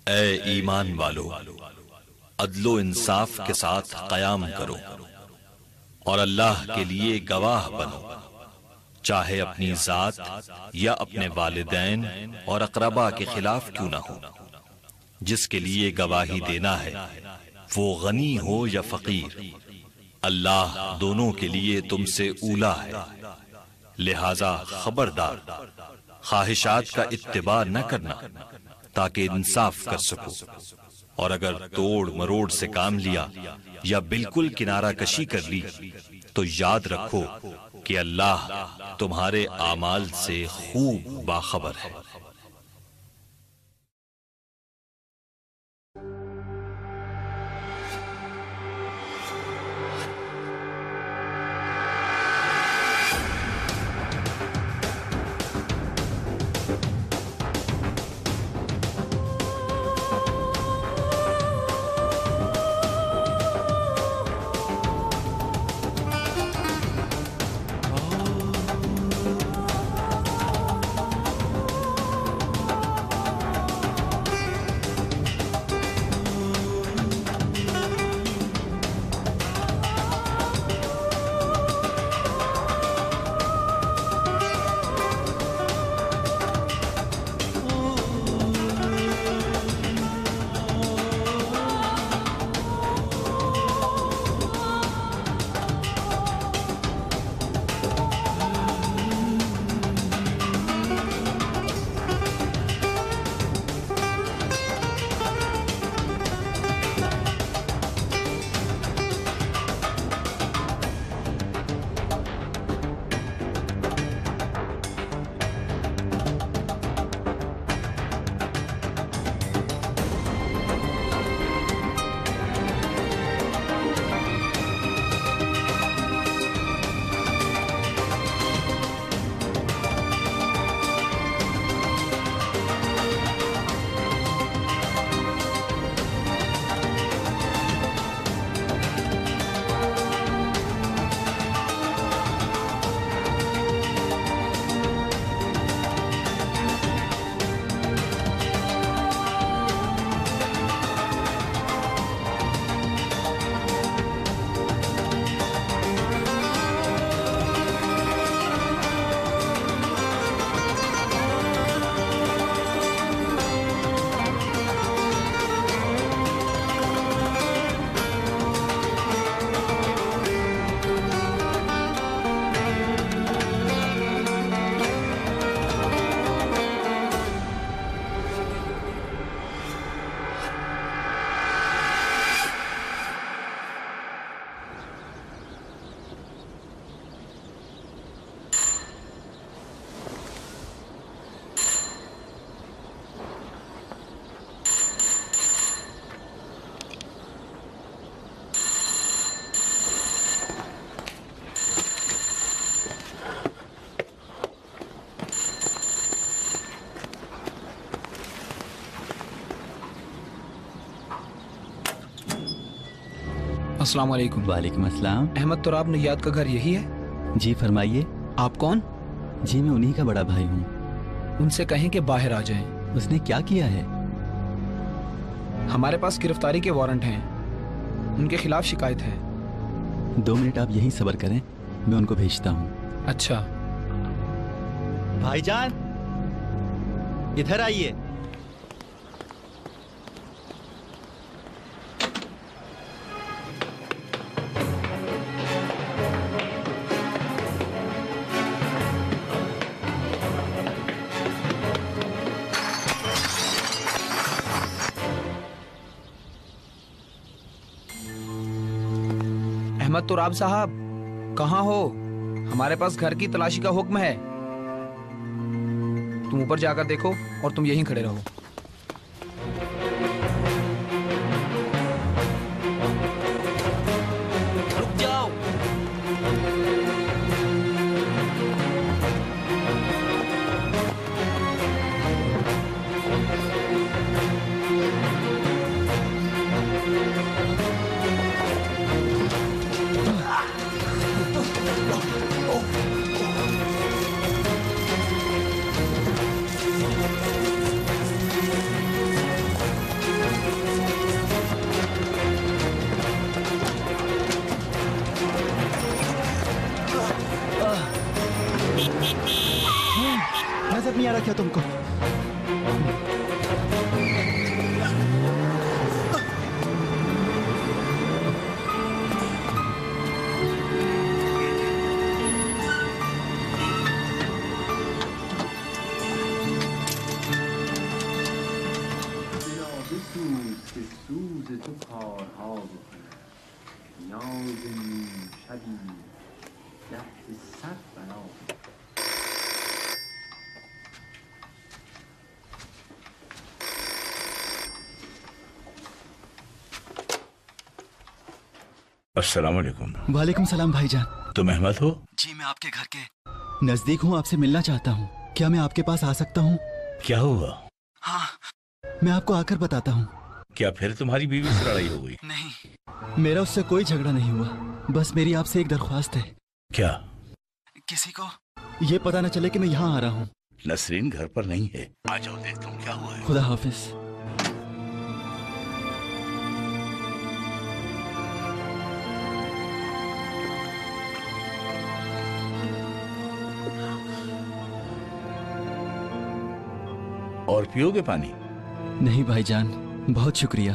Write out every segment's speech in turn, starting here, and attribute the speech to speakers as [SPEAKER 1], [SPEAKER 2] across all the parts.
[SPEAKER 1] ए ईमान वालो, अदलो इंसाफ के साथ कयाम करो और अल्लाह के लिए गवाह बनो, चाहे अपनी जात या अपने वालिदैन और अकरबा के खिलाफ क्यों ना हो। जिसके लिए गवाही देना है वो गनी हो या फकीर, अल्लाह दोनों के लिए तुमसे ऊला है। लिहाजा खबरदार, ख्वाहिशात का इत्तिबा न करना ताकि इंसाफ कर सको। और अगर तोड़ मरोड़ से काम लिया या बिल्कुल किनारा कशी कर ली तो याद रखो कि अल्लाह तुम्हारे आमाल से खूब बाखबर है।
[SPEAKER 2] अस्सलाम वालेकुम।
[SPEAKER 3] वालेकुम अस्सलाम।
[SPEAKER 2] अहमद तुराब नैयाद का घर यही है?
[SPEAKER 3] जी फरमाइए।
[SPEAKER 2] आप कौन?
[SPEAKER 3] जी मैं उन्हीं का बड़ा भाई हूँ।
[SPEAKER 2] उनसे कहें कि बाहर आ जाएं।
[SPEAKER 3] उसने क्या किया है?
[SPEAKER 2] हमारे पास गिरफ्तारी के वारंट हैं, उनके खिलाफ शिकायत है।
[SPEAKER 3] 2 मिनट आप यहीं सब्र करें, मैं उनको भेजता हूँ।
[SPEAKER 2] अच्छा।
[SPEAKER 3] भाईजान इधर आइए।
[SPEAKER 2] अहमद तुराब साहब कहाँ हो? हमारे पास घर की तलाशी का हुक्म है। तुम ऊपर जाकर देखो और तुम यहीं खड़े रहो। रुक जाओ।
[SPEAKER 3] क्या तुमको?
[SPEAKER 4] अस्सलाम वालेकुम।
[SPEAKER 3] वालेकुम सलाम भाईजान।
[SPEAKER 4] तुम अहमद हो?
[SPEAKER 3] जी, मैं आपके घर के नजदीक हूँ, आपसे मिलना चाहता हूँ। क्या मैं आपके पास आ सकता हूँ?
[SPEAKER 4] क्या हुआ?
[SPEAKER 3] हाँ, मैं आपको आकर बताता हूँ।
[SPEAKER 4] क्या फिर तुम्हारी बीवी से लड़ाई हो गई?
[SPEAKER 3] नहीं, मेरा उससे कोई झगड़ा नहीं हुआ। बस मेरी आपसे एक दरख्वास्त है।
[SPEAKER 4] क्या?
[SPEAKER 3] किसी को ये पता न चले कि मैं यहाँ आ रहा हूँ।
[SPEAKER 4] नसरीन घर पर नहीं है। आ जाओ, देखता हूँ क्या हुआ है।
[SPEAKER 3] खुदा हाफिज।
[SPEAKER 4] और पियोगे पानी?
[SPEAKER 3] नहीं भाईजान, बहुत शुक्रिया।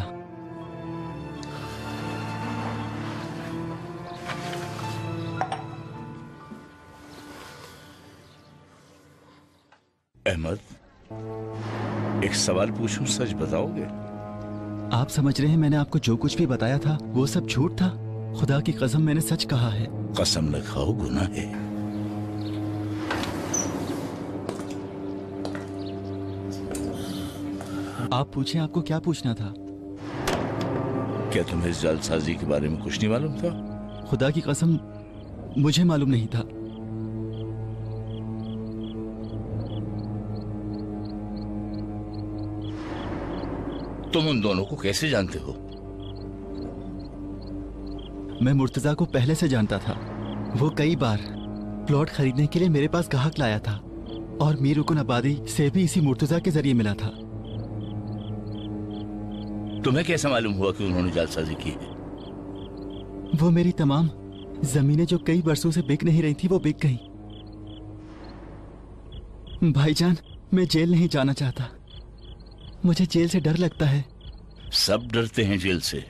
[SPEAKER 4] अहमद, एक सवाल पूछूं, सच बताओगे?
[SPEAKER 3] आप समझ रहे हैं मैंने आपको जो कुछ भी बताया था वो सब झूठ था? खुदा की कसम, मैंने सच कहा है।
[SPEAKER 4] कसम न खाओ, गुनाह है।
[SPEAKER 3] आप पूछें, आपको क्या पूछना था?
[SPEAKER 4] क्या तुम्हें इस जालसाजी के बारे में कुछ नहीं मालूम था?
[SPEAKER 3] खुदा की कसम, मुझे मालूम नहीं था।
[SPEAKER 4] तुम उन दोनों को कैसे जानते हो?
[SPEAKER 3] मैं मुर्तजा को पहले से जानता था। वो कई बार प्लॉट खरीदने के लिए मेरे पास ग्राहक लाया था और मीर रुकन आबादी से भी इसी मुर्तजा के जरिए मिला था।
[SPEAKER 4] तुम्हें कैसे मालूम हुआ कि उन्होंने जालसाजी की है?
[SPEAKER 3] वो मेरी तमाम जमीनें जो कई बरसों से बिक नहीं रही थी वो बिक गई। भाईजान, मैं जेल नहीं जाना चाहता। मुझे जेल से डर लगता है।
[SPEAKER 4] सब डरते हैं जेल से।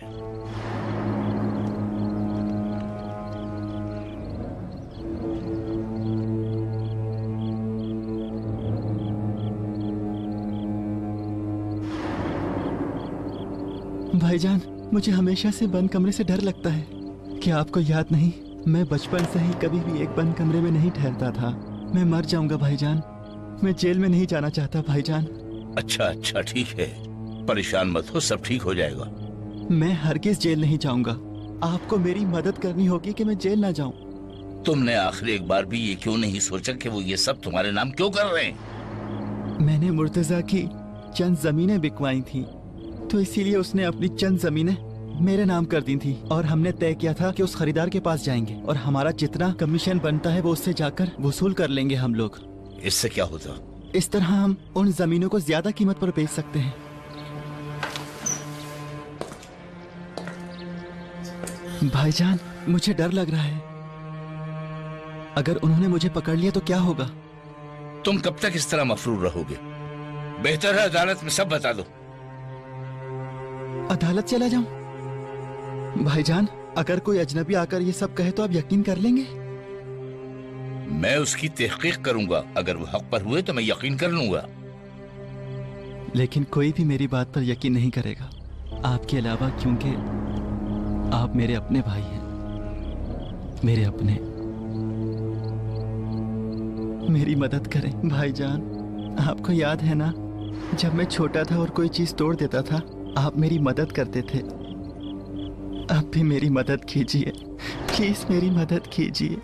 [SPEAKER 3] भाईजान, मुझे हमेशा से बंद कमरे से डर लगता है। क्या आपको याद नहीं, मैं बचपन से ही कभी भी एक बंद कमरे में नहीं ठहरता था। मैं मर जाऊंगा भाईजान। मैं जेल में नहीं जाना चाहता भाईजान।
[SPEAKER 4] अच्छा अच्छा, ठीक है, परेशान मत हो, सब ठीक हो जाएगा।
[SPEAKER 3] मैं हरगिज जेल नहीं जाऊंगा। आपको मेरी मदद करनी होगी कि मैं जेल ना जाऊं।
[SPEAKER 4] तुमने आखिर एक बार भी ये क्यों नहीं सोचा कि वो ये सब तुम्हारे नाम क्यों कर रहे हैं?
[SPEAKER 3] मैंने मुर्तजा की चंद जमीनें बिकवाई थी, तो इसीलिए उसने अपनी चंद जमीनें मेरे नाम कर दी थी और हमने तय किया था कि उस खरीदार के पास जाएंगे और हमारा जितना कमीशन बनता है वो उससे जाकर वसूल कर लेंगे हम लोग।
[SPEAKER 4] इससे क्या होता?
[SPEAKER 3] इस तरह हम उन जमीनों को ज्यादा कीमत पर बेच सकते हैं। भाईजान, मुझे डर लग रहा है। अगर उन्होंने मुझे पकड़ लिया तो क्या होगा?
[SPEAKER 4] तुम कब तक इस तरह मफरूर रहोगे? बेहतर है अदालत में सब बता दो।
[SPEAKER 3] अदालत चला जाऊं? भाईजान, अगर कोई अजनबी आकर ये सब कहे तो आप यकीन कर लेंगे?
[SPEAKER 4] मैं उसकी तहकीक करूंगा। अगर वो हक पर हुए तो मैं यकीन कर लूंगा।
[SPEAKER 3] लेकिन कोई भी मेरी बात पर यकीन नहीं करेगा आपके अलावा, क्योंकि आप मेरे अपने भाई हैं। मेरे अपने। मेरी मदद करें भाईजान। आपको याद है ना, जब मैं छोटा था और कोई चीज तोड़ देता था, आप मेरी मदद करते थे। अब भी मेरी मदद कीजिए, प्लीज मेरी मदद कीजिए।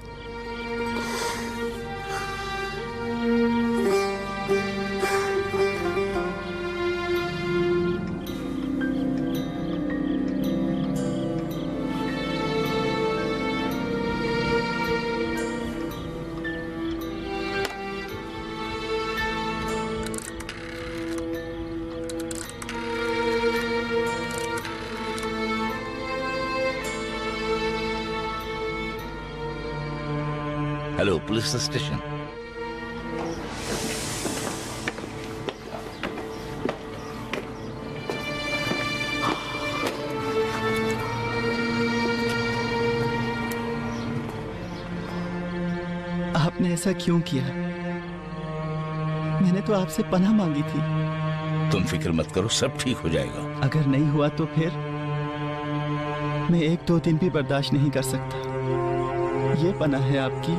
[SPEAKER 4] Hello, police station.
[SPEAKER 3] ऐसा क्यों किया? मैंने तो आपसे पनाह मांगी थी।
[SPEAKER 4] तुम फिक्र मत करो, सब ठीक हो जाएगा।
[SPEAKER 3] अगर नहीं हुआ तो फिर मैं 1-2 दिन भी बर्दाश्त नहीं कर सकता। ये पनाह है आपकी।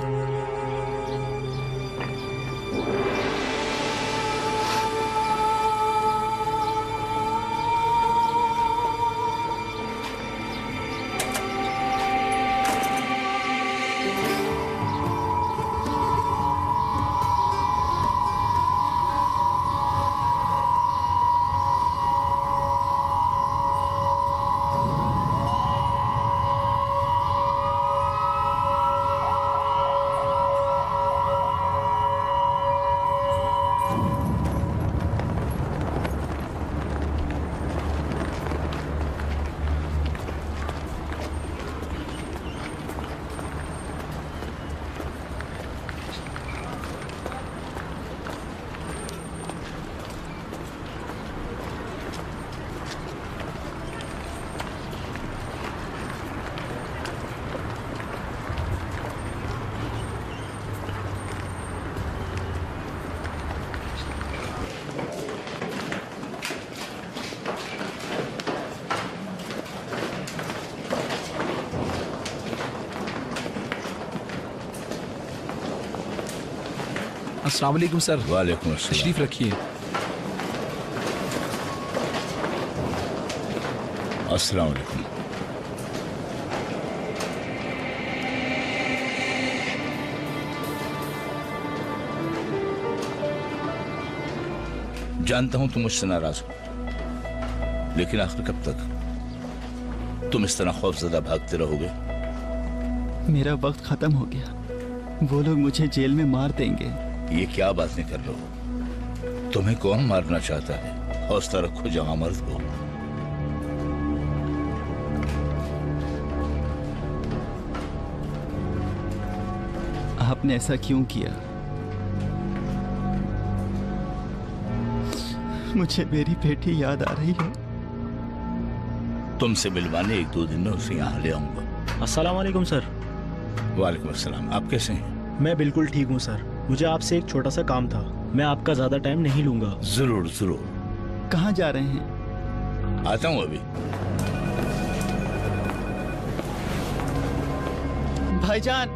[SPEAKER 5] अस्सलाम वालेकुम सर।
[SPEAKER 4] वालेकुम अस्सलाम।
[SPEAKER 5] तशरीफ रखिए।
[SPEAKER 4] अस्सलाम वालेकुम। जानता हूं तुम मुझसे नाराज हो, लेकिन आखिर कब तक तुम इस तरह खौफजदा भागते रहोगे?
[SPEAKER 3] मेरा वक्त खत्म हो गया। वो लोग मुझे जेल में मार देंगे।
[SPEAKER 4] ये क्या बातें कर रहे हो? तुम्हें कौन मारना चाहता है? हौसला रखो, जवां मर्द हो।
[SPEAKER 3] आपने ऐसा क्यों किया? मुझे मेरी बेटी याद आ रही है।
[SPEAKER 4] तुमसे मिलवाने 1-2 दिन में उसे यहाँ ले आऊंगा।
[SPEAKER 6] अस्सलाम वालेकुम सर।
[SPEAKER 4] वालेकुम अस्सलाम। आप कैसे हैं?
[SPEAKER 6] मैं बिल्कुल ठीक हूँ सर। मुझे आपसे एक छोटा सा काम था। मैं आपका ज्यादा टाइम नहीं लूंगा।
[SPEAKER 4] जरूर जरूर।
[SPEAKER 3] कहाँ जा रहे हैं?
[SPEAKER 4] आता हूँ अभी।
[SPEAKER 3] भाईजान,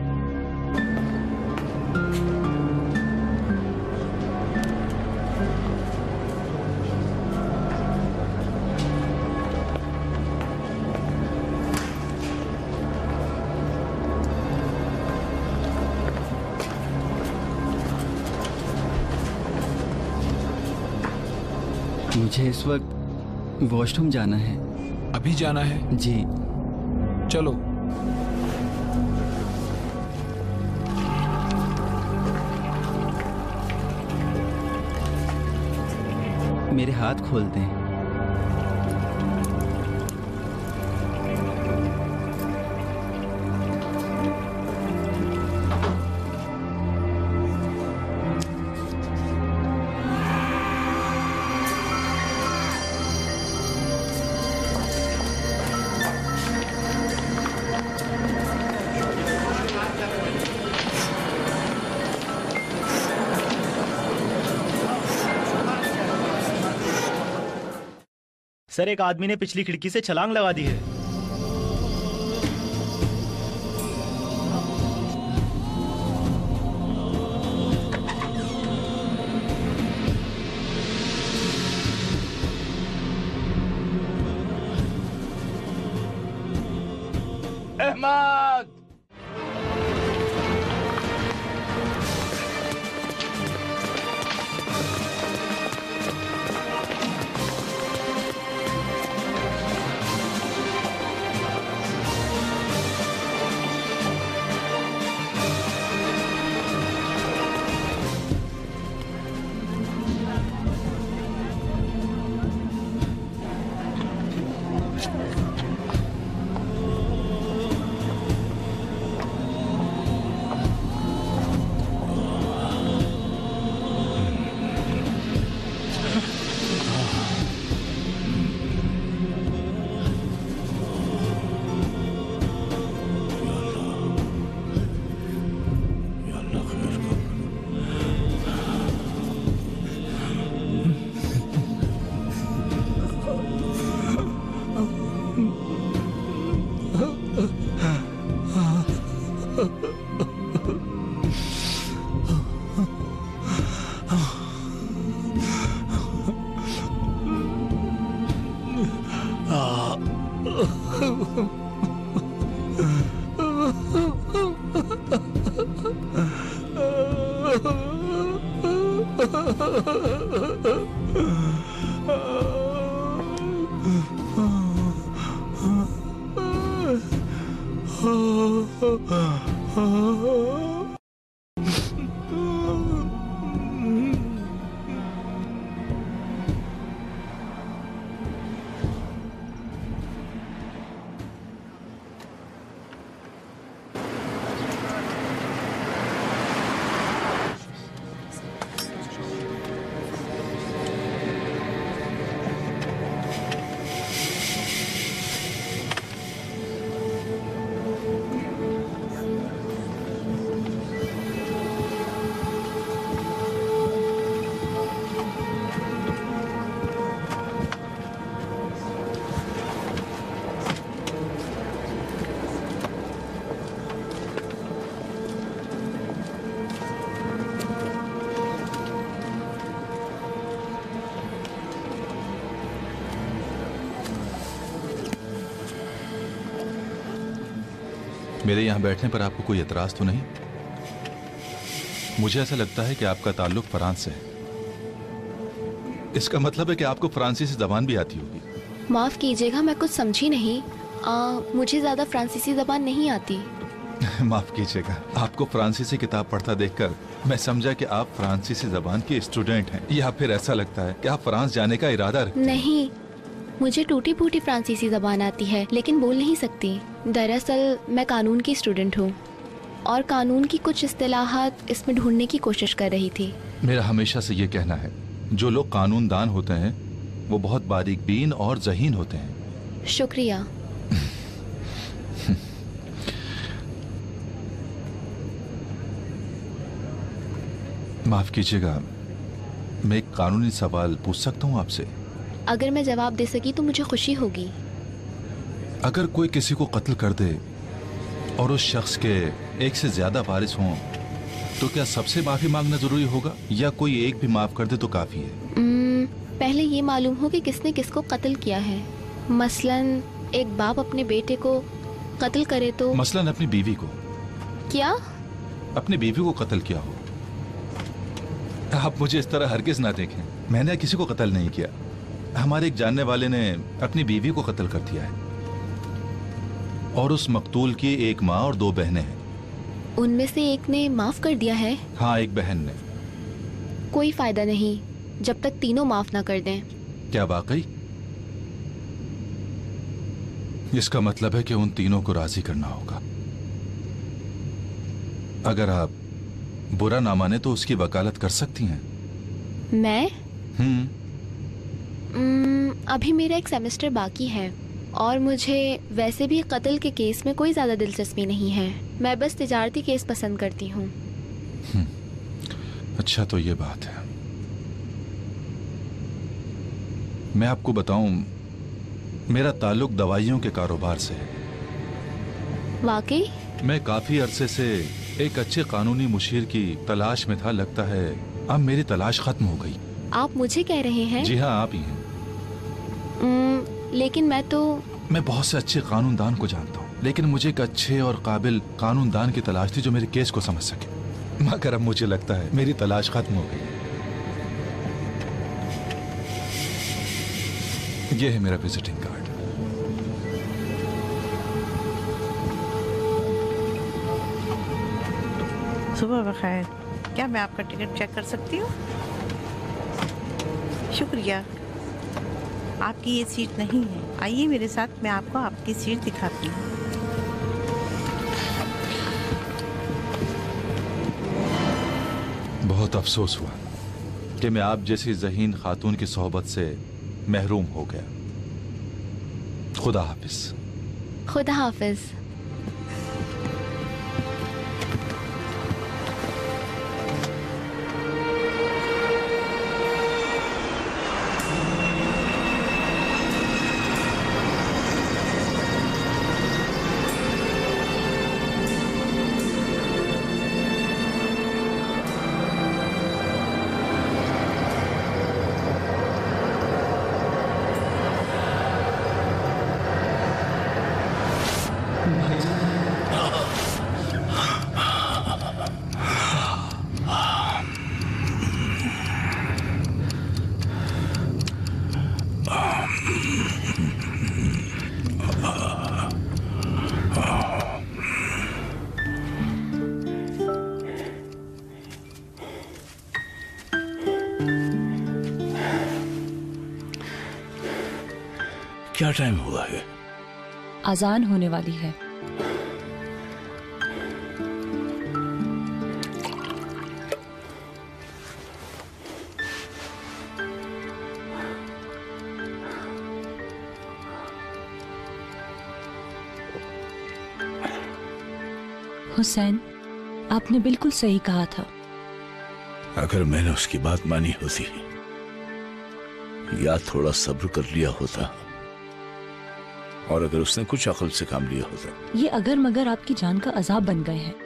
[SPEAKER 3] मुझे इस वक्त वॉशरूम जाना है।
[SPEAKER 5] अभी जाना है?
[SPEAKER 3] जी।
[SPEAKER 5] चलो।
[SPEAKER 3] मेरे हाथ खोल दें।
[SPEAKER 6] सर, एक आदमी ने पिछली खिड़की से छलांग लगा दी है।
[SPEAKER 4] अहमद!
[SPEAKER 7] मेरे यहाँ बैठने पर आपको कोई एतराज तो नहीं? मुझे ऐसा लगता है कि आपका ताल्लुक फ्रांस से है। इसका मतलब है कि आपको फ्रांसीसी जबान भी आती होगी।
[SPEAKER 8] माफ कीजिएगा, मैं कुछ समझी नहीं। मुझे ज्यादा फ्रांसीसी जबान नहीं आती।
[SPEAKER 7] माफ कीजिएगा, आपको फ्रांसीसी किताब पढ़ता देखकर मैं समझा कि आप फ्रांसीसी जबान के स्टूडेंट हैं, या फिर ऐसा लगता है कि आप फ्रांस जाने का इरादा रखते हैं।
[SPEAKER 8] नहीं, मुझे टूटी फूटी फ्रांसीसी जबान आती है, लेकिन बोल नहीं सकती। दरअसल मैं कानून की स्टूडेंट हूँ और कानून की कुछ इस्तिलाहात इसमें ढूंढने की कोशिश कर रही थी।
[SPEAKER 7] मेरा हमेशा से ये कहना है, जो लोग कानूनदान होते हैं वो बहुत बारीक बीन और ज़हीन होते हैं।
[SPEAKER 8] शुक्रिया।
[SPEAKER 7] माफ कीजिएगा, मैं एक कानूनी सवाल पूछ सकता हूँ आपसे?
[SPEAKER 8] अगर मैं जवाब दे सकी तो मुझे खुशी होगी।
[SPEAKER 7] अगर कोई किसी को कत्ल कर दे और उस शख्स के एक से ज्यादा वारिस हों, तो क्या सबसे माफी मांगना जरूरी होगा, या कोई एक भी माफ कर दे तो काफी है?
[SPEAKER 8] पहले ये मालूम हो कि किसने किसको कत्ल किया है। मसलन एक बाप अपने बेटे को कत्ल करे तो।
[SPEAKER 7] मसलन अपनी बीवी को।
[SPEAKER 8] क्या?
[SPEAKER 7] अपनी बीवी को कत्ल किया हो। आप मुझे इस तरह हरगिज ना देखें, मैंने किसी को कत्ल नहीं किया। हमारे एक जानने वाले ने अपनी बीवी को कत्ल कर दिया है, और उस मकतूल की एक माँ और 2 बहनें हैं।
[SPEAKER 8] उनमें से एक ने माफ कर दिया है?
[SPEAKER 7] हाँ, एक बहन ने।
[SPEAKER 8] कोई फायदा नहीं जब तक तीनों माफ ना कर दें।
[SPEAKER 7] क्या वाकई? इसका मतलब है कि उन तीनों को राजी करना होगा। अगर आप बुरा ना माने तो उसकी वकालत कर सकती हैं।
[SPEAKER 8] मैं? अभी मेरा एक सेमेस्टर बाकी है और मुझे वैसे भी कत्ल के केस में कोई ज्यादा दिलचस्पी नहीं है। मैं बस तिजारती केस पसंद करती हूँ।
[SPEAKER 7] अच्छा, तो ये बात है। मैं आपको बताऊं, मेरा ताल्लुक दवाइयों के कारोबार से है।
[SPEAKER 8] वाकई?
[SPEAKER 7] मैं काफी अरसे से एक अच्छे कानूनी मुशीर की तलाश में था। लगता है अब मेरी तलाश खत्म हो गई।
[SPEAKER 8] आप मुझे कह रहे हैं?
[SPEAKER 7] जी हाँ, आप ही हैं।
[SPEAKER 8] लेकिन मैं
[SPEAKER 7] बहुत से अच्छे कानूनदान को जानता हूँ, लेकिन मुझे एक अच्छे और काबिल कानूनदान की तलाश थी जो मेरे केस को समझ सके। मगर अब मुझे लगता है मेरी तलाश खत्म हो गई। ये है मेरा विजिटिंग कार्ड।
[SPEAKER 9] सुबह बखैर। क्या मैं आपका टिकट चेक कर सकती हूँ? शुक्रिया। आपकी ये सीट नहीं है। आइए मेरे साथ, मैं आपको आपकी सीट दिखाती हूँ।
[SPEAKER 7] बहुत अफसोस हुआ कि मैं आप जैसी ज़हीन खातून की सोहबत से महरूम हो गया। खुदा हाफिज।
[SPEAKER 8] खुदा हाफिज।
[SPEAKER 4] क्या टाइम हुआ है?
[SPEAKER 10] अजान होने वाली है। हुसैन, आपने बिल्कुल सही कहा था।
[SPEAKER 4] अगर मैंने उसकी बात मानी होती या थोड़ा सब्र कर लिया होता, और अगर उसने कुछ अक्ल से काम लिया होता।
[SPEAKER 10] ये अगर मगर आपकी जान का अजाब बन गए हैं।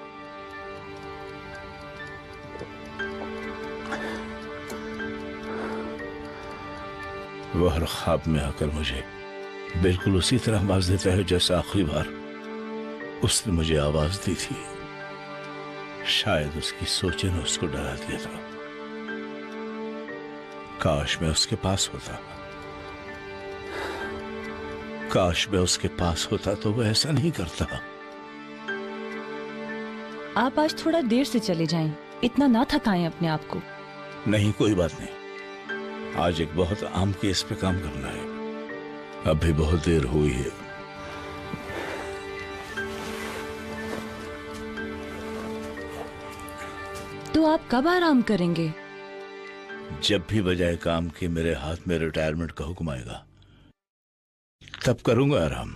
[SPEAKER 4] वह हर ख्वाब में आकर मुझे बिल्कुल उसी तरह आवाज देता है जैसा आखिरी बार उसने मुझे आवाज दी थी। शायद उसकी सोचे ने उसको डरा दिया था। काश मैं उसके पास होता, काश मैं उसके पास होता तो वह ऐसा नहीं करता।
[SPEAKER 10] आप आज थोड़ा देर से चले जाएं, इतना ना थकाएं अपने आप को।
[SPEAKER 4] नहीं, कोई बात नहीं। आज एक बहुत आम केस पे काम करना है। अब भी बहुत देर हुई है।
[SPEAKER 10] तो आप कब आराम करेंगे?
[SPEAKER 4] जब भी बजाय काम के मेरे हाथ में रिटायरमेंट का हुक्म आएगा तब करूंगा आराम।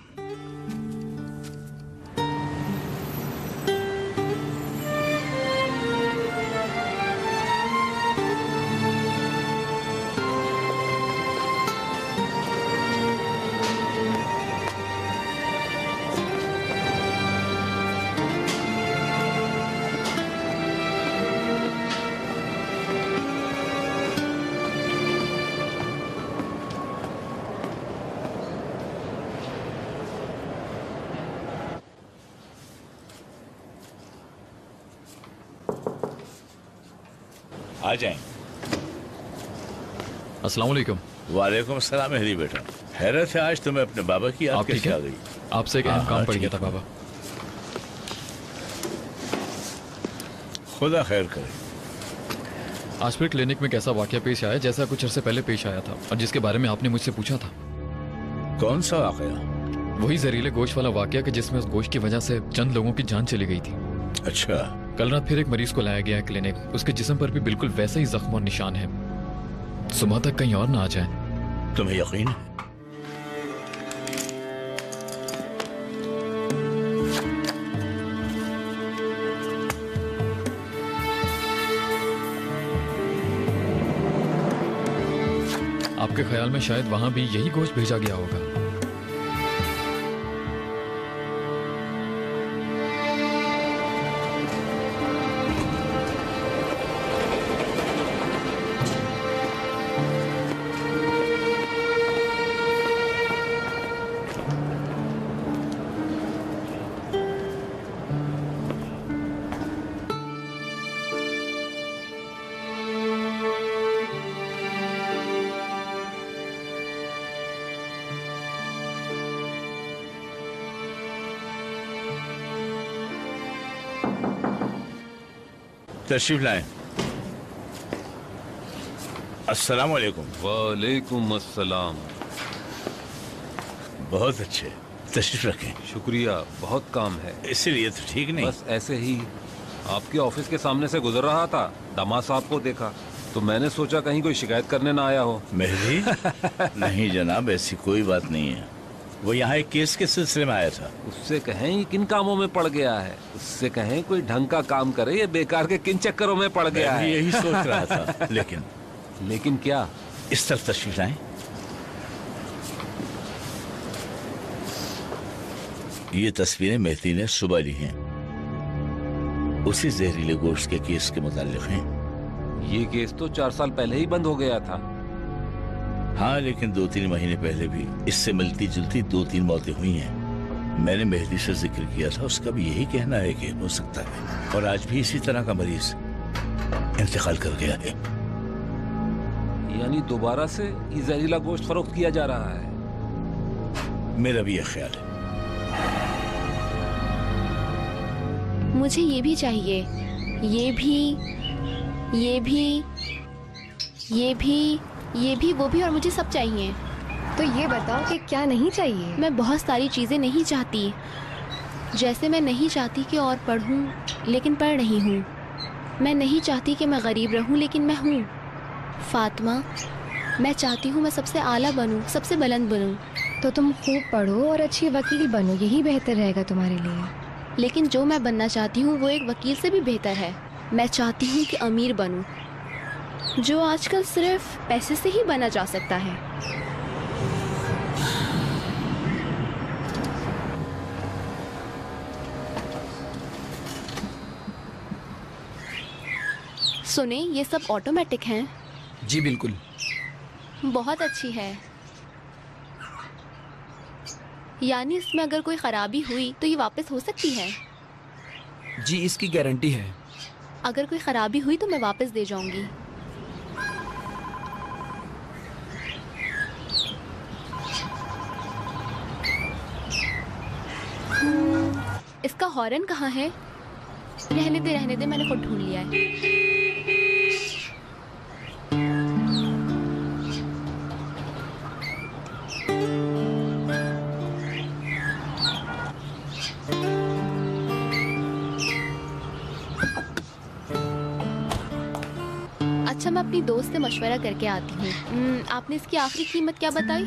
[SPEAKER 4] आ जाएं।
[SPEAKER 11] अस्सलाम वालेकुम।
[SPEAKER 4] वालेकुम सलाम मेहदी बेटा। हैरत है आज तुम्हें अपने बाबा की याद कैसे आ गई?
[SPEAKER 11] आपसे एक अहम काम पड़ गया था बाबा।
[SPEAKER 4] खुदा खैर करे।
[SPEAKER 11] आज फिर क्लिनिक में कैसा वाकया पेश आया जैसा कुछ अर्से पहले पेश आया था और जिसके बारे में आपने मुझसे पूछा था।
[SPEAKER 4] कौन सा वाकया?
[SPEAKER 11] वही जहरीले गोश्त वाला वाकया कि जिसमें उस गोश्त की वजह से चंद लोगों की जान चली गई थी।
[SPEAKER 4] अच्छा।
[SPEAKER 11] कल रात फिर एक मरीज को लाया गया है क्लिनिक। उसके जिस्म पर भी बिल्कुल वैसा ही जख्म और निशान है। सुबह तक कहीं और ना आ जाए।
[SPEAKER 4] तुम्हें यकीन है?
[SPEAKER 11] आपके ख्याल में शायद वहां भी यही गोश्त भेजा गया होगा।
[SPEAKER 4] तशरीफ लाएं। अस्सलाम वालेकुम।
[SPEAKER 12] वालेकुम अस्सलाम।
[SPEAKER 4] बहुत अच्छे, तशरीफ रखें।
[SPEAKER 12] शुक्रिया, बहुत काम है।
[SPEAKER 4] इसीलिए तो ठीक नहीं।
[SPEAKER 12] बस ऐसे ही आपके ऑफिस के सामने से गुजर रहा था, दामाद साहब को देखा तो मैंने सोचा कहीं कोई शिकायत करने ना आया हो।
[SPEAKER 4] मेहदी? नहीं जनाब, ऐसी कोई बात नहीं है। वो यहाँ एक केस के सिलसिले में आया था।
[SPEAKER 12] उससे कहें किन कामों में पड़ गया है, उससे कहें कोई ढंग का काम करे, ये बेकार के किन चक्करों में पड़ गया है।
[SPEAKER 4] यही सोच रहा था।
[SPEAKER 12] लेकिन क्या?
[SPEAKER 4] इस तरफ तशरीफ लाएं। ये तस्वीरें मेहदी ने सुबह ली हैं। उसी जहरीले गोश्त के केस के मुताल्लिक हैं।
[SPEAKER 12] ये केस तो 4 साल पहले ही बंद हो गया था।
[SPEAKER 4] हाँ, लेकिन 2-3 महीने पहले भी इससे मिलती जुलती 2-3 मौतें हुई हैं। मैंने मेहदी से जिक्र किया था, उसका भी यही कहना है कि हो सकता है। और आज भी इसी तरह का मरीज इंतकाल कर गया है।
[SPEAKER 12] यानी दोबारा से ये जहरीला गोश्त फरोख्त किया जा रहा है।
[SPEAKER 4] मेरा भी यह ख्याल है।
[SPEAKER 8] मुझे ये भी चाहिए, ये भी, ये भी, ये भी, ये भी, वो भी, और मुझे सब चाहिए।
[SPEAKER 13] तो ये बताओ कि क्या नहीं चाहिए?
[SPEAKER 8] मैं बहुत सारी चीज़ें नहीं चाहती। जैसे मैं नहीं चाहती कि और पढ़ूं लेकिन पढ़ नहीं हूँ। मैं नहीं चाहती कि मैं गरीब रहूं लेकिन मैं हूँ। फातिमा, मैं चाहती हूँ मैं सबसे आला बनूँ, सबसे बुलंद बनूँ।
[SPEAKER 13] तो तुम खूब पढ़ो और अच्छी वकील बनो, यही बेहतर रहेगा तुम्हारे लिए।
[SPEAKER 8] लेकिन जो मैं बनना चाहती हूँ वो एक वकील से भी बेहतर है। मैं चाहती हूँ कि अमीर बनूँ, जो आजकल सिर्फ पैसे से ही बना जा सकता है। सुने, ये सब ऑटोमेटिक हैं।
[SPEAKER 2] जी बिल्कुल।
[SPEAKER 8] बहुत अच्छी है। यानी इसमें अगर कोई खराबी हुई तो ये वापस हो सकती है?
[SPEAKER 2] जी, इसकी गारंटी है।
[SPEAKER 8] अगर कोई खराबी हुई तो मैं वापस दे जाऊंगी। इसका हॉर्न कहाँ है? रहने दे, मैंने खुद ढूंढ लिया है। अच्छा, मैं अपनी दोस्त से मशवरा करके आती हूँ। आपने इसकी आखिरी कीमत क्या बताई?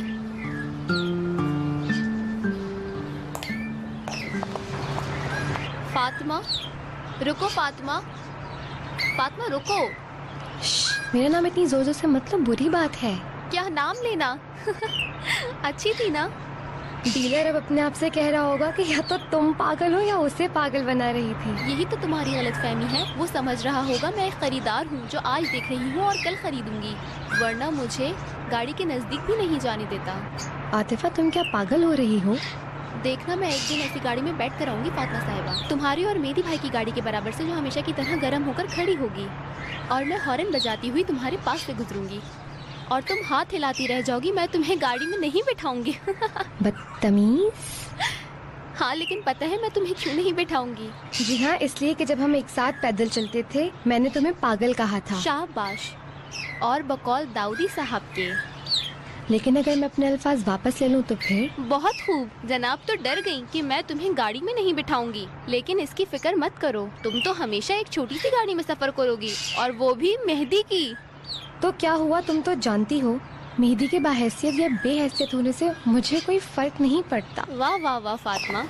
[SPEAKER 8] फातिमा, रुको फातिमा, फातिमा रुको।
[SPEAKER 13] मेरा नाम इतनी जोर जोर से मतलब बुरी बात है।
[SPEAKER 8] क्या नाम लेना? अच्छी थी ना?
[SPEAKER 13] डीलर अब अपने आप से कह रहा होगा कि या तो तुम पागल हो या उसे पागल बना रही थी।
[SPEAKER 8] यही तो तुम्हारी गलतफहमी है। वो समझ रहा होगा मैं एक खरीदार हूँ जो आज देख रही हूँ और कल खरीदूंगी, वरना मुझे गाड़ी के नजदीक भी नहीं जाने देता।
[SPEAKER 13] आतिफा, तुम क्या पागल हो रही हो?
[SPEAKER 8] देखना, मैं एक दिन ऐसी गाड़ी में बैठ कर आऊंगी फातिमा साहिबा, तुम्हारी और मेरी भाई की गाड़ी के बराबर से, जो हमेशा की तरह गर्म होकर खड़ी होगी, और मैं हॉर्न बजाती हुई तुम्हारे पास से गुजरूंगी और तुम हाथ हिलाती रह जाओगी। मैं तुम्हें गाड़ी में नहीं बिठाऊंगी।
[SPEAKER 13] बदतमीज।
[SPEAKER 8] हाँ, लेकिन पता है मैं तुम्हें क्यों नहीं बिठाऊंगी?
[SPEAKER 13] जी हाँ, इसलिए कि जब हम एक साथ पैदल चलते थे मैंने तुम्हें पागल कहा था।
[SPEAKER 8] शाबाश, और बकौल दाऊदी साहब के।
[SPEAKER 13] लेकिन अगर मैं अपने अल्फाज वापस ले लूँ तो फिर?
[SPEAKER 8] बहुत खूब। जनाब तो डर गई कि मैं तुम्हें गाड़ी में नहीं बिठाऊंगी, लेकिन इसकी फिक्र मत करो, तुम तो हमेशा एक छोटी सी गाड़ी में सफर करोगी, और वो भी मेहदी की।
[SPEAKER 13] तो क्या हुआ, तुम तो जानती हो मेहदी के बाहैसियत या बेहैसियत होने से मुझे कोई फर्क नहीं पड़ता।
[SPEAKER 8] वाह वाह वाह फातिमा।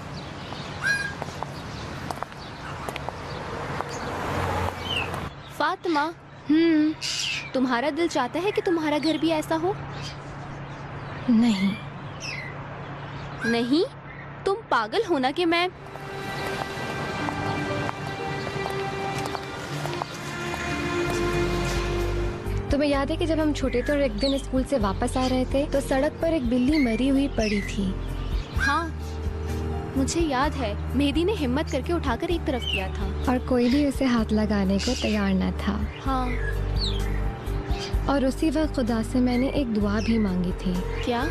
[SPEAKER 8] फातिमा, तुम्हारा दिल चाहता है कि तुम्हारा घर भी ऐसा हो?
[SPEAKER 13] नहीं।
[SPEAKER 8] नहीं? तुम पागल हो ना कि मैं
[SPEAKER 13] तुम्हें याद है कि जब हम छोटे थे और एक दिन स्कूल से वापस आ रहे थे तो सड़क पर एक बिल्ली मरी हुई पड़ी थी?
[SPEAKER 8] हाँ, मुझे याद है। मेहदी ने हिम्मत करके उठाकर एक तरफ किया था
[SPEAKER 13] और कोई भी उसे हाथ लगाने को तैयार न था।
[SPEAKER 8] हाँ,
[SPEAKER 13] और उसी वक्त खुदा से मैंने एक दुआ भी मांगी थी।
[SPEAKER 8] क्या?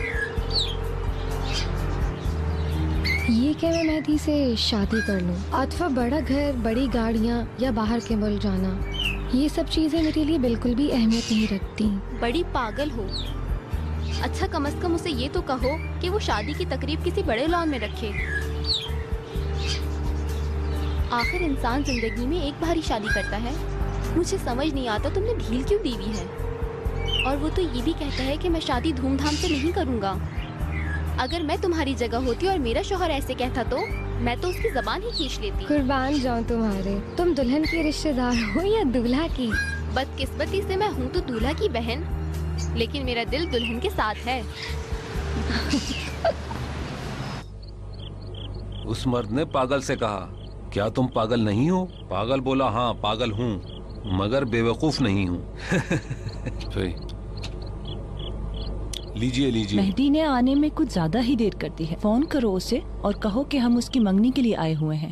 [SPEAKER 13] ये कि मैं मेहदी से शादी कर लूं। अथवा बड़ा घर, बड़ी गाड़ियाँ या बाहर के मुल्क जाना, ये सब चीजें मेरे लिए बिल्कुल भी अहमियत नहीं रखती।
[SPEAKER 8] बड़ी पागल हो। अच्छा, कम से कम उसे ये तो कहो कि वो शादी की तकरीब किसी बड़े लॉन में रखे। आखिर इंसान जिंदगी में एक बार ही शादी करता है। मुझे समझ नहीं आता तुमने ढील क्यों दी हुई है। और वो तो ये भी कहता है कि मैं शादी धूमधाम से नहीं करूँगा। अगर मैं तुम्हारी जगह होती और मेरा शौहर ऐसे कहता तो मैं तो उसकी जबान ही खींच लेती।
[SPEAKER 13] कुर्बान जाऊं तुम्हारे। तुम दुल्हन की रिश्तेदार हो या दूल्हा की?
[SPEAKER 8] बदकिस्मती से मैं हूँ तो दूल्हा की बहन, लेकिन मेरा दिल दुल्हन के साथ है।
[SPEAKER 12] उस मर्द ने पागल से कहा, क्या तुम पागल नहीं हो? पागल बोला, हाँ पागल हूँ, मगर बेवकूफ नहीं हूँ। लीजिए लीजिए।
[SPEAKER 10] मेहदी ने आने में कुछ ज्यादा ही देर कर दी है। फोन करो उसे और कहो कि हम उसकी मंगनी के लिए आए हुए हैं।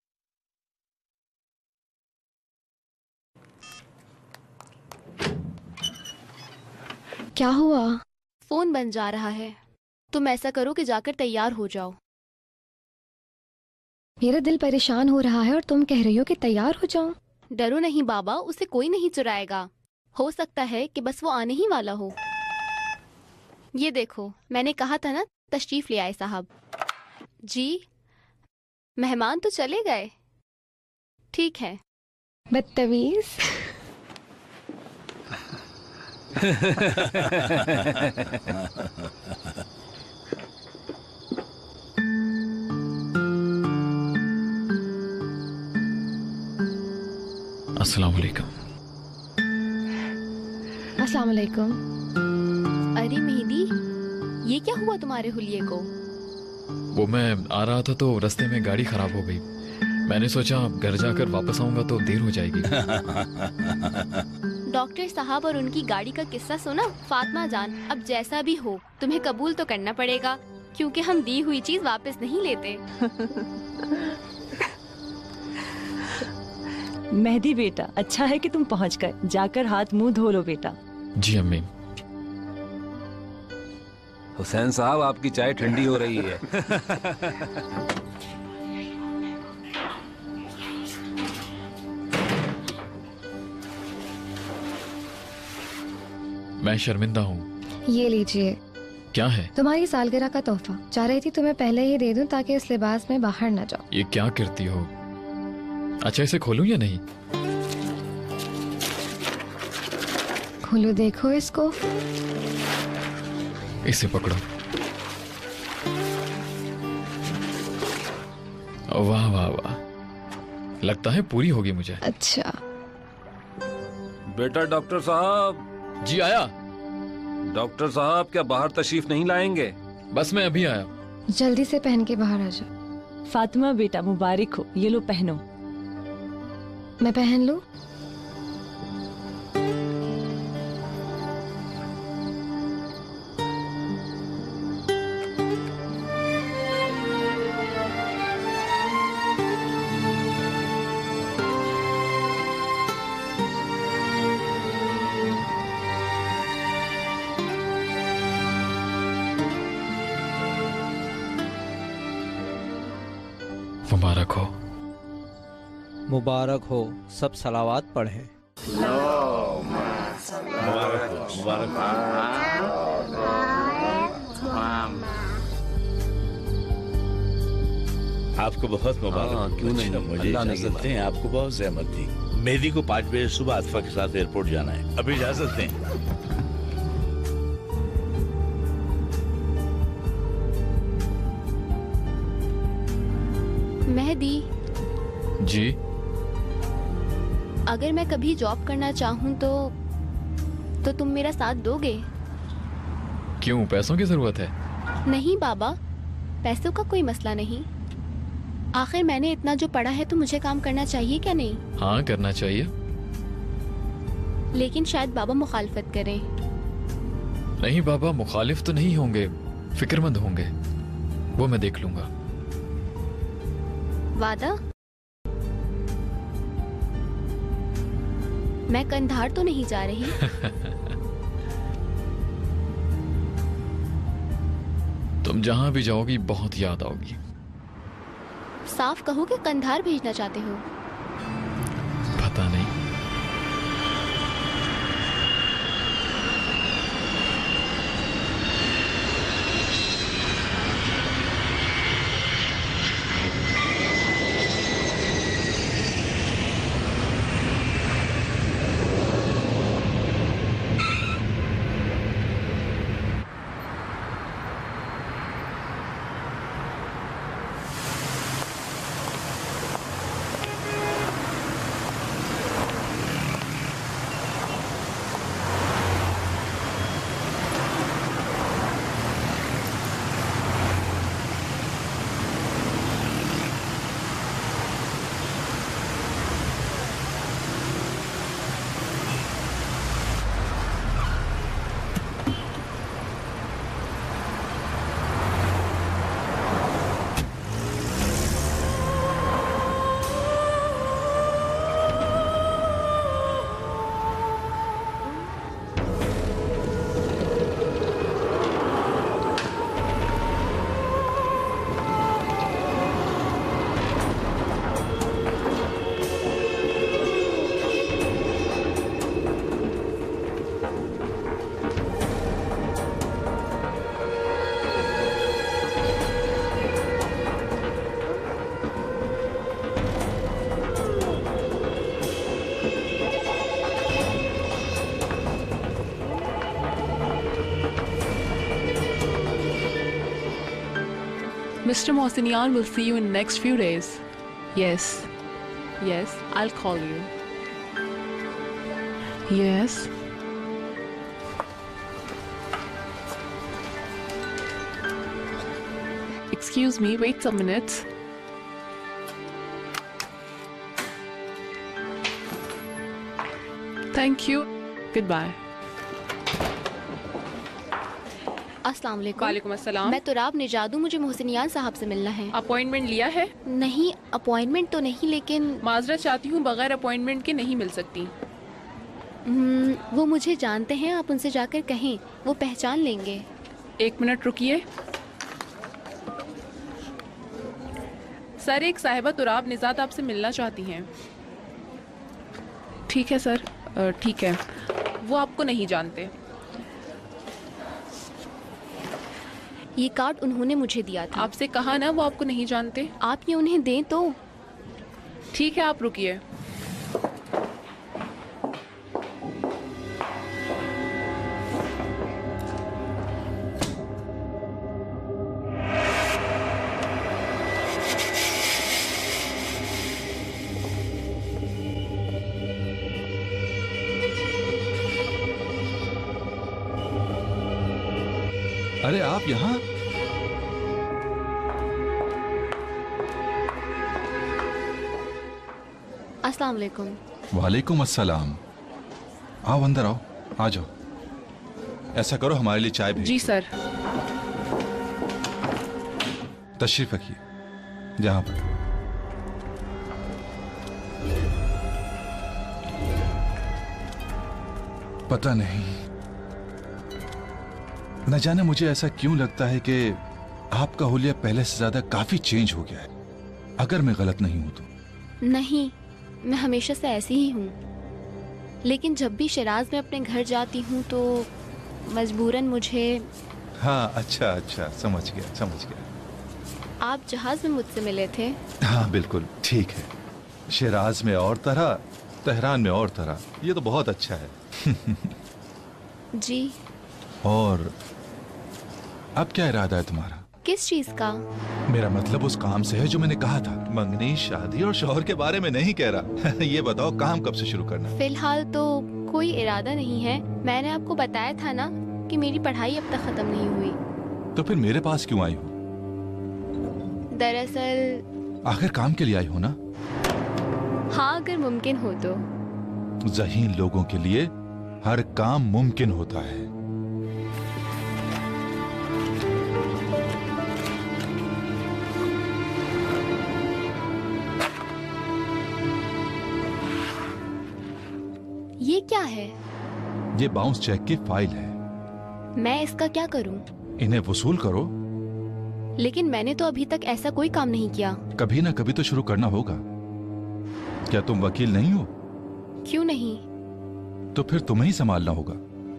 [SPEAKER 8] क्या हुआ? फोन बन जा रहा है। तुम ऐसा करो कि जाकर तैयार हो जाओ।
[SPEAKER 13] मेरा दिल परेशान हो रहा है और तुम कह रही हो कि तैयार हो जाऊं।
[SPEAKER 8] डरो नहीं बाबा, उसे कोई नहीं चुराएगा। हो सकता है कि बस वो आने ही वाला हो। ये देखो, मैंने कहा था ना तशरीफ ले आए साहब। जी, मेहमान तो चले गए। ठीक है।
[SPEAKER 13] बदतमीज।
[SPEAKER 11] अस्सलाम वालेकुम।
[SPEAKER 13] अस्सलाम वालेकुम।
[SPEAKER 8] अरे मेहदी, ये क्या हुआ तुम्हारे हुलिये को?
[SPEAKER 11] वो मैं आ रहा था तो रास्ते में गाड़ी खराब हो गई। मैंने सोचा घर जाकर वापस आऊंगा तो देर हो जाएगी।
[SPEAKER 8] डॉक्टर साहब और उनकी गाड़ी का किस्सा सुना? फातिमा जान, अब जैसा भी हो तुम्हें कबूल तो करना पड़ेगा, क्योंकि हम दी हुई चीज वापस नहीं लेते।
[SPEAKER 10] मेहदी बेटा, अच्छा है कि तुम पहुंच गए। जाकर हाथ मुंह धो लो बेटा।
[SPEAKER 11] जी अम्मी।
[SPEAKER 12] हुसैन साहब, आपकी चाय ठंडी हो रही है।
[SPEAKER 11] मैं शर्मिंदा हूँ।
[SPEAKER 13] ये लीजिए।
[SPEAKER 11] क्या है?
[SPEAKER 13] तुम्हारी सालगिरह का तोहफा। चाह रही थी तुम्हें पहले ही दे दूं ताकि इस लिबास में बाहर न जाओ।
[SPEAKER 11] ये क्या करती हो? अच्छा, इसे खोलूं या नहीं?
[SPEAKER 13] खोलो, देखो इसको।
[SPEAKER 11] इसे पकड़ो। वाह वाह वाह, लगता है पूरी होगी मुझे।
[SPEAKER 13] अच्छा
[SPEAKER 12] बेटा डॉक्टर साहब।
[SPEAKER 11] जी आया।
[SPEAKER 12] डॉक्टर साहब, क्या बाहर तशरीफ नहीं लाएंगे?
[SPEAKER 11] बस मैं अभी आया।
[SPEAKER 13] जल्दी से पहन के बाहर आ जाओ।
[SPEAKER 10] फातिमा बेटा, मुबारक हो। ये लो पहनो।
[SPEAKER 13] मैं पहन लूं?
[SPEAKER 11] मुबारक हो।
[SPEAKER 14] मुबारक हो। सब सलावात पढ़े।
[SPEAKER 4] मुबारक हो, मुबारक हो। आपको बहुत मुबारक।
[SPEAKER 12] क्यों नहीं,
[SPEAKER 4] मुझे इजाजत दें, आपको बहुत जहमत थी। मेहदी को 5 बजे सुबह आतिफा के साथ एयरपोर्ट जाना है। अभी इजाजत दें।
[SPEAKER 8] मेहदी
[SPEAKER 11] जी।
[SPEAKER 8] अगर मैं कभी जॉब करना चाहूँ तो तुम मेरा साथ दोगे?
[SPEAKER 11] क्यों, पैसों की जरूरत है?
[SPEAKER 8] नहीं बाबा, पैसों का कोई मसला नहीं। आखिर मैंने इतना जो पढ़ा है तो मुझे काम करना चाहिए क्या नहीं?
[SPEAKER 11] हाँ, करना चाहिए।
[SPEAKER 8] लेकिन शायद बाबा मुखालफत करें।
[SPEAKER 11] नहीं बाबा, मुखालिफ तो नहीं होंगे, फिक्रमंद होंगे। वो मैं देख लूंगा।
[SPEAKER 8] वादा? मैं कंधार तो नहीं जा रही?
[SPEAKER 11] तुम जहां भी जाओगी बहुत याद आओगी।
[SPEAKER 8] साफ कहो कि कंधार भेजना चाहते हो?
[SPEAKER 11] पता नहीं।
[SPEAKER 15] Mr. Mohsinian will see you in next few days. Yes. Yes, I'll call you. Yes. Excuse me, wait some minutes. Thank you. Goodbye.
[SPEAKER 8] अस्सलाम वालेकुम।
[SPEAKER 15] वालेकुम अस्सलाम।
[SPEAKER 8] मैं तुराब निजादू, मुझे मोहसिनियान साहब से मिलना है।
[SPEAKER 15] अपॉइंटमेंट लिया है?
[SPEAKER 8] नहीं, अपॉइंटमेंट तो नहीं, लेकिन
[SPEAKER 15] माजरत चाहती हूँ, बगैर अपॉइंटमेंट के नहीं मिल सकती।
[SPEAKER 8] वो मुझे जानते हैं, आप उनसे जाकर कहें, वो पहचान लेंगे।
[SPEAKER 15] 1 मिनट रुकिए। सर, एक साहिबा तुराब निजात आपसे मिलना चाहती हैं। ठीक है सर, ठीक है। वो आपको नहीं जानते।
[SPEAKER 8] ये कार्ड उन्होंने मुझे दिया था।
[SPEAKER 15] आपसे कहा ना वो आपको नहीं जानते।
[SPEAKER 8] आप ये उन्हें दें तो।
[SPEAKER 15] ठीक है, आप रुकिए।
[SPEAKER 7] अरे आप यहाँ?
[SPEAKER 8] अस्सलाम वालेकुम।
[SPEAKER 7] वालेकुम अस्सलाम। आओ अंदर आओ, आ जाओ। ऐसा करो, हमारे लिए चाय भेजो।
[SPEAKER 15] जी सर।
[SPEAKER 7] तशरीफ रखिए जहां पर। पता नहीं, न जाने मुझे ऐसा क्यों लगता है कि आपका हुलिया पहले से ज्यादा काफी चेंज हो गया है, अगर मैं गलत नहीं हूं तो।
[SPEAKER 8] नहीं, मैं हमेशा से ऐसी ही हूँ, लेकिन जब भी शिराज में अपने घर जाती हूँ तो मजबूरन मुझे।
[SPEAKER 7] हाँ, अच्छा अच्छा, समझ गया।
[SPEAKER 8] आप जहाज में मुझसे मिले थे?
[SPEAKER 7] हाँ बिल्कुल ठीक है। शिराज में और तरह, तेहरान में और तरह, ये तो बहुत अच्छा है।
[SPEAKER 8] जी।
[SPEAKER 7] और अब क्या इरादा है तुम्हारा?
[SPEAKER 8] किस चीज का?
[SPEAKER 7] मेरा मतलब उस काम से है जो मैंने कहा था। मंगनी, शादी और शौहर के बारे में नहीं कह रहा। ये बताओ, काम कब से शुरू करना?
[SPEAKER 8] फिलहाल तो कोई इरादा नहीं है। मैंने आपको बताया था ना कि मेरी पढ़ाई अब तक खत्म नहीं हुई।
[SPEAKER 7] तो फिर मेरे पास क्यों आई हो?
[SPEAKER 8] दरअसल
[SPEAKER 7] आखिर काम के लिए आई हो ना?
[SPEAKER 8] हाँ, अगर मुमकिन हो तो।
[SPEAKER 7] ज़हीन लोगों के लिए हर काम मुमकिन होता है।
[SPEAKER 8] ये क्या है?
[SPEAKER 7] ये बाउंस चेक की फाइल है।
[SPEAKER 8] मैं इसका क्या करूं?
[SPEAKER 7] इन्हें वसूल करो।
[SPEAKER 8] लेकिन मैंने तो अभी तक ऐसा कोई काम नहीं किया।
[SPEAKER 7] कभी ना कभी तो शुरू करना होगा। क्या तुम वकील नहीं हो?
[SPEAKER 8] क्यों नहीं?
[SPEAKER 7] तो फिर तुम्हें ही संभालना होगा।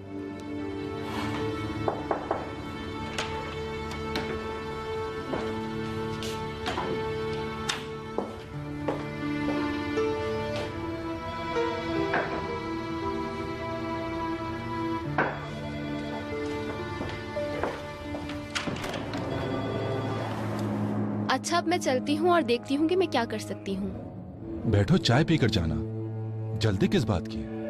[SPEAKER 8] अच्छा, अब मैं चलती हूँ और देखती हूँ कि मैं क्या कर सकती हूँ।
[SPEAKER 7] बैठो, चाय पीकर जाना। जल्दी किस बात की?